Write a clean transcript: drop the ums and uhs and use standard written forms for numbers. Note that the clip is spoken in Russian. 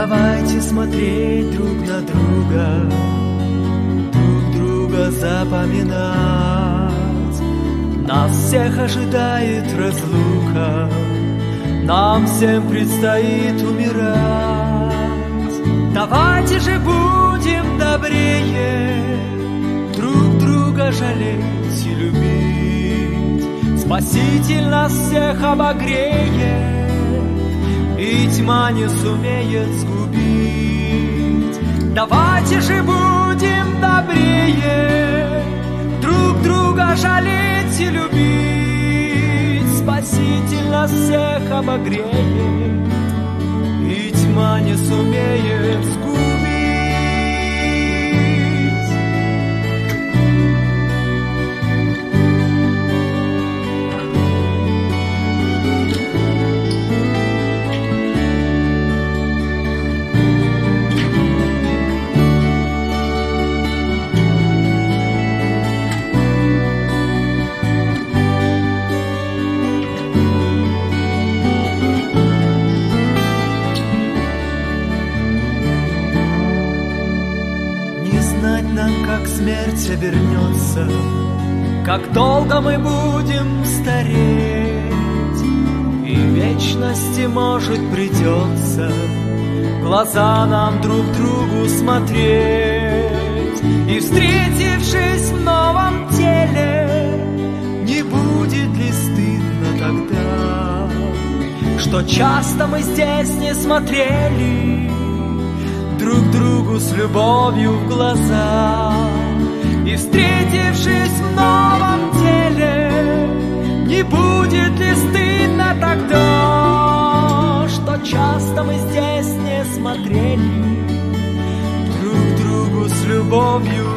Давайте смотреть друг на друга, друг друга запоминать. Нас всех ожидает разлука, нам всем предстоит умирать. Давайте же будем добрее, друг друга жалеть и любить. Спаситель нас всех обогреет, и тьма не сумеет сгубить. Давайте же будем добрее, друг друга жалеть и любить. Спаситель нас всех обогреет, и тьма не сумеет сгубить. Как смерть обернется, как долго мы будем стареть, и вечности, может, придется глаза нам друг другу смотреть. И встретившись в новом теле, не будет ли стыдно тогда, что часто мы здесь не смотрели друг другу с любовью в глаза? И встретившись в новом теле, не будет ли стыдно тогда, что часто мы здесь не смотрели друг другу с любовью